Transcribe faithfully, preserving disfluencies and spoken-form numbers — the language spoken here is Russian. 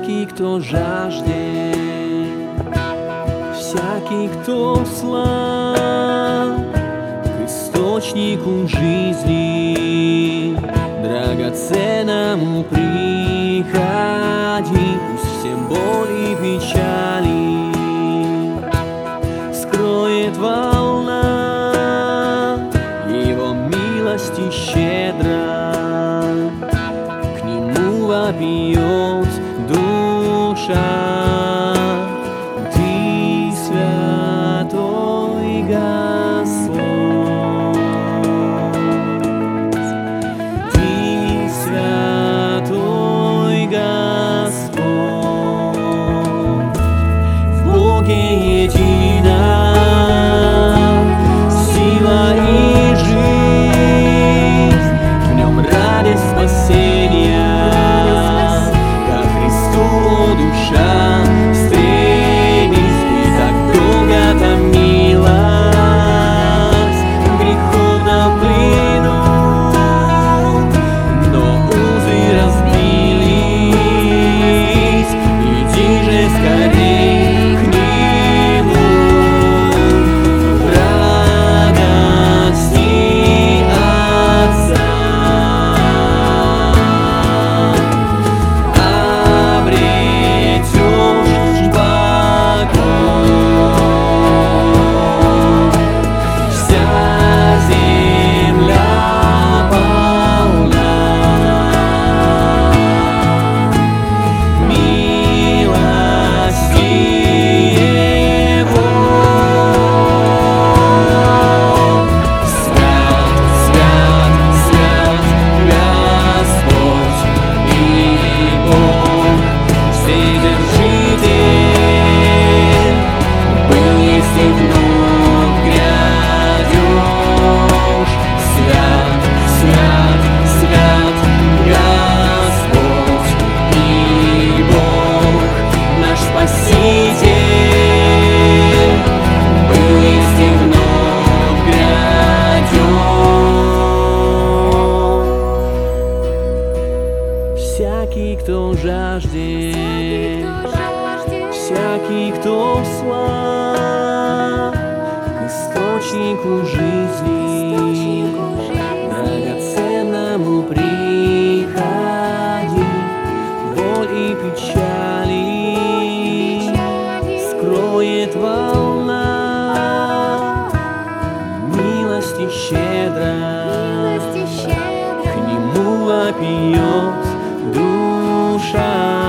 Всякий, кто жаждет, всякий, кто слаб, к источнику жизни драгоценному приходи. Пусть все боли и печали скроет волна Его милости щедро, к Нему вопиет душа. Ты святой Господь, Ты святой Господь, в Боге едина сила и жизнь, в Нем радость спасения. Душа, стремись, и так долго томилась в греховном плену, но узы разбились. Иди же скорей к Нему в радости Отца. Всякий, кто жаждет, всякий, кто слаб, к источнику жизни драгоценному приходи. Боль и печали скроет волна милости щедро, к Нему вопиет душа.